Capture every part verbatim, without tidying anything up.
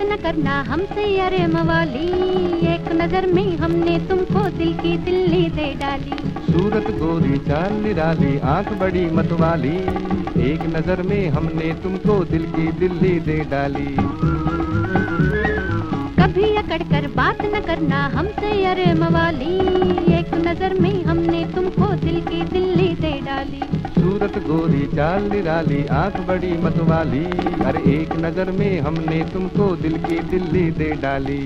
न करना हमसे अरे मवाली, एक नजर में हमने तुमको दिल की दिल्ली दे डाली। सूरत गोरी चाल निराली आंख बड़ी मतवाली, एक नजर में हमने तुमको दिल की दिल्ली दे डाली। कभी अकड़ कर बात न करना हमसे अरे मवाली, एक नजर में हमने तुमको दिल की दिल्ली दे डाली। सूरत गोरी चाल निराली आंख बड़ी मतवाली, अरे एक नजर में हमने तुमको दिल की दिल्ली दे डाली।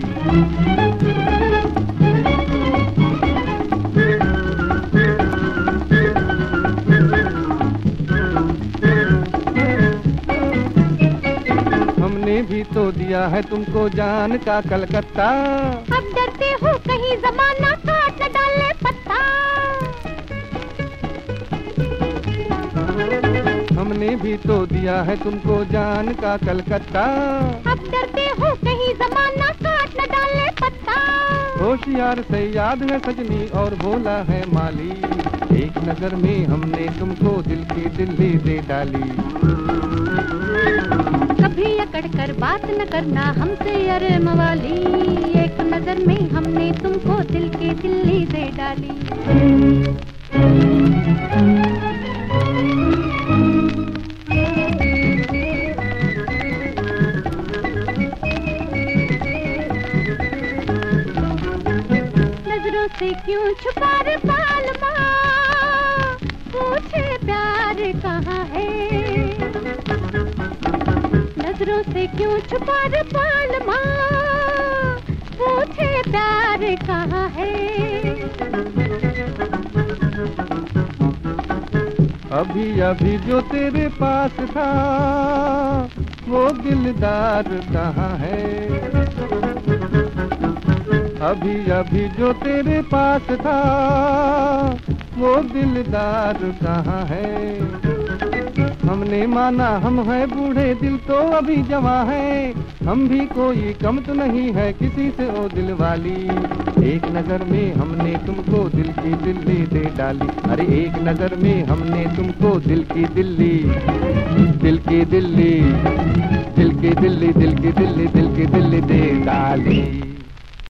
हमने भी तो दिया है तुमको जान का कलकत्ता, अब डरते हो कहीं जमाना काट न डाले पत्ता। हमने भी तो दिया है तुमको जान का कलकत्ता, अब डरते हो कहीं जमाना काट न डाले पत्ता। होशियार से याद है सजनी और बोला है माली, एक नजर में हमने तुमको दिल की दिल्ली दे डाली। कभी अकड़ कर बात न करना हमसे अरे मवाली, एक नजर में हमने तुमको दिल की दिल्ली दे डाली। नजरों से क्यों छुपा रे पालमा, पूछे प्यार कहाँ है। नजरों से क्यों छुपा रे पालमा, पूछे प्यार कहाँ है। अभी अभी जो तेरे पास था वो दिलदार कहाँ है। अभी अभी जो तेरे पास था वो दिलदार कहाँ है। हमने माना हम हैं बूढ़े दिल तो अभी जवां है, हम भी कोई कम तो नहीं है किसी से ओ दिल वाली, एक नजर में हमने तुमको दिल की दिल्ली दे डाली। अरे एक नजर में हमने तुमको दिल की दिल्ली, दिल की दिल्ली, दिल की दिल्ली, दिल की दिल्ली, दिल की दिल्ली दे डाली।